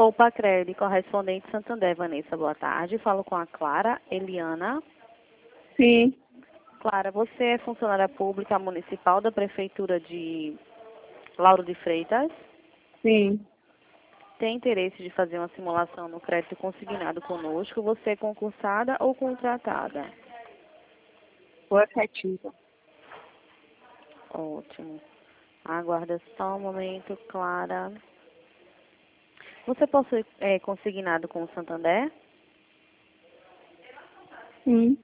Poupa Crédito, correspondente Santander, Vanessa, boa tarde. Falo com a Clara Eliana. Sim, Clara, você é funcionária pública municipal da Prefeitura de Lauro de Freitas? sim. Tem interesse de fazer uma simulação no crédito consignado conosco? Você é concursada ou contratada? Sou efetiva. Ótimo. Aguarda só um momento, Clara. Você possui consignado com o Santander? Sim.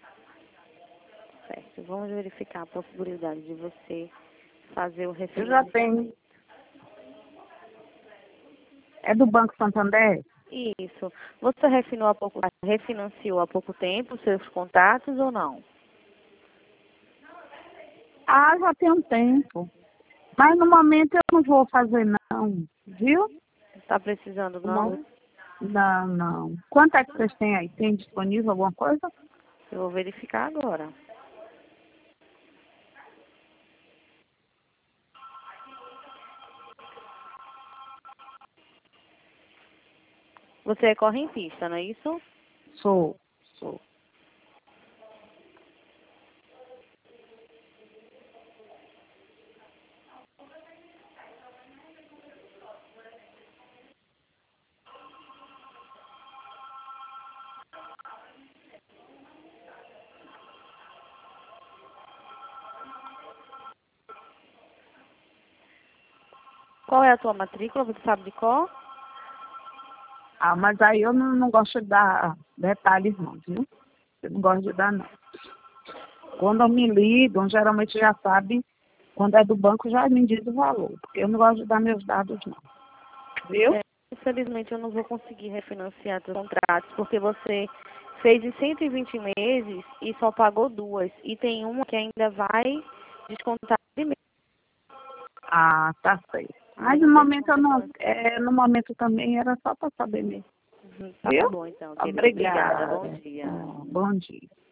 Certo. Vamos verificar a possibilidade de você fazer o Eu já refinanciamento. tenho. É do Banco Santander? Isso. Você refinanciou há pouco tempo os seus contratos ou não? Ah, já tem um tempo. Mas no momento eu não vou fazer não, viu? Está precisando, não? Não, não. Quanto é que vocês têm aí? Tem disponível alguma coisa? Eu vou verificar agora. Você é correntista, não é isso? Sou. Qual é a tua matrícula? Você sabe de qual? Ah, mas aí eu não gosto de dar detalhes não, viu? Eu não gosto de dar não. Quando me ligam, geralmente já sabe, quando é do banco já me diz o valor, porque eu não gosto de dar meus dados não. Viu? Infelizmente, eu não vou conseguir refinanciar seus contratos, porque você fez em 120 meses e só pagou 2. E tem uma que ainda vai descontar primeiro. Ah, tá certo. Mas Aí no não tem momento eu como. não, no momento também era só para saber mesmo. Tá Viu? bom, então, querida. Obrigada. Obrigada. Bom dia. Bom dia.